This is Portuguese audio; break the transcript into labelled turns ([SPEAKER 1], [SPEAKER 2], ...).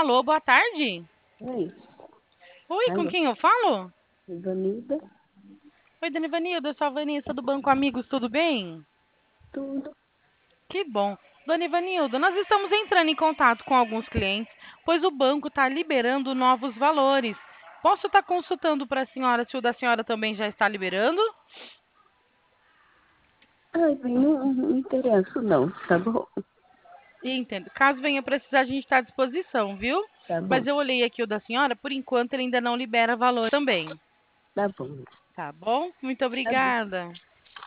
[SPEAKER 1] Alô, boa tarde.
[SPEAKER 2] Oi,
[SPEAKER 1] Oi, com
[SPEAKER 2] alô,
[SPEAKER 1] quem eu falo?
[SPEAKER 2] Ivanilda,
[SPEAKER 1] Oi, Dona Ivanilda, eu sou a Vanessa do Banco Amigos, tudo bem?
[SPEAKER 2] tudo.
[SPEAKER 1] Que bom. Dona Ivanilda, nós estamos entrando em contato com alguns clientes, pois o banco está liberando novos valores. Posso estar consultando para a senhora se o da senhora também já está liberando?
[SPEAKER 2] Ai, bem, não me interesso não, tá bom?
[SPEAKER 1] Entendo. Caso venha precisar, a gente está à disposição, viu?
[SPEAKER 2] Tá bom,
[SPEAKER 1] Mas eu olhei aqui o da senhora, por enquanto ele ainda não libera valor também.
[SPEAKER 2] tá bom,
[SPEAKER 1] Tá bom? Muito
[SPEAKER 2] tá bom.
[SPEAKER 1] obrigada.